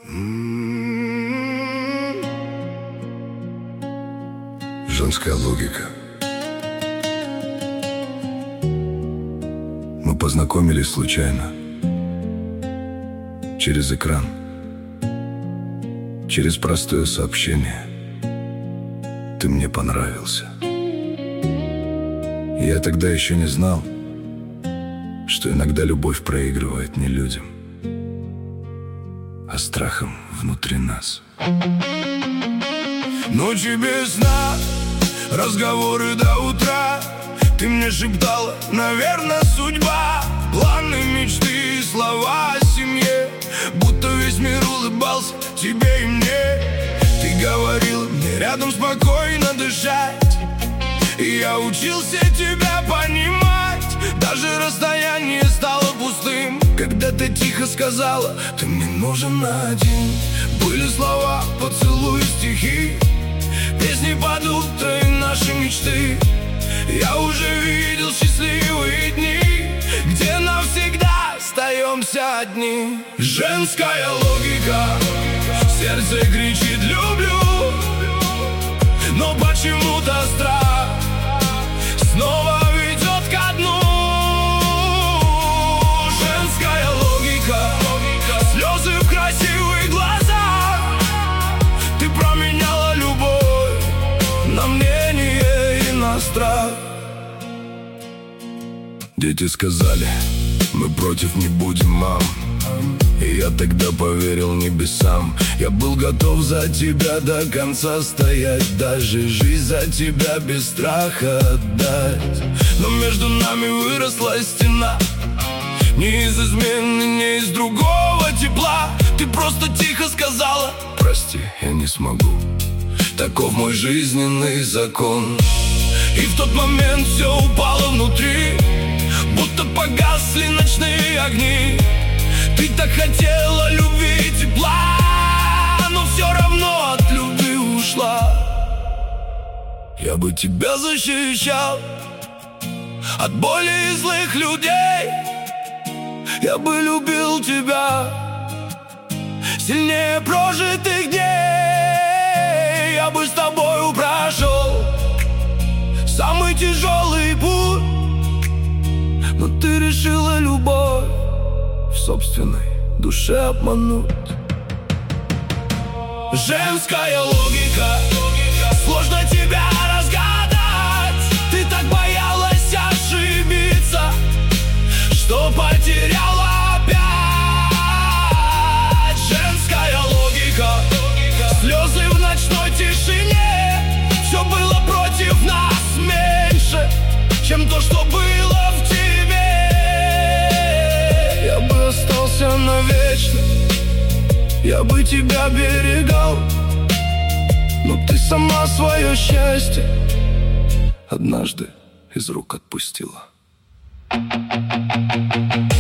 Женская логика. Мы познакомились случайно. Через экран. Через простое сообщение. Ты мне понравился. Я тогда еще не знал, что иногда любовь проигрывает не людям, а страхом внутри нас. Ночи без сна, разговоры до утра. Ты мне шептала, наверное, судьба. Планы, мечты, слова о семье. Будто весь мир улыбался тебе и мне. Ты говорила мне рядом спокойно дышать, и я учился тебя понимать. Даже расстояние стало пустым, когда ты тихо сказала: ты мне нужен один. Были слова, поцелуи, стихи, песни под утро и наши мечты. Я уже видел счастливые дни, где навсегда остаемся одни. Женская логика, сердце кричит люблю, но почему-то страх снова ведет ко дну. Женская логика, слезы в красивых глазах. Ты променяла любовь на мнение и на страх. Дети сказали: мы против не будем, мам. И я тогда поверил небесам. Я был готов за тебя до конца стоять, даже жизнь за тебя без страха отдать. Но между нами выросла стена, не из измены, не из другого тепла. Ты просто тихо сказала: прости, я не смогу. Таков мой жизненный закон. И в тот момент все упало внутри, будто погасли ночные огни. Ты так хотела любви и тепла, но все равно от любви ушла. Я бы тебя защищал от боли и злых людей. Я бы любил тебя сильнее прожитых дней. Я бы с тобой прошел самый тяжелый путь, но ты решила любовь в собственной душе обмануть. Женская логика, сложно тебя разгадать. Ты так боялась ошибиться, что потеряла опять. Женская логика, слезы в ночной тишине. Все было против нас меньше, чем то, что было в тебе. Я бы остался навечно, я бы тебя берегал, но ты сама свое счастье однажды из рук отпустила.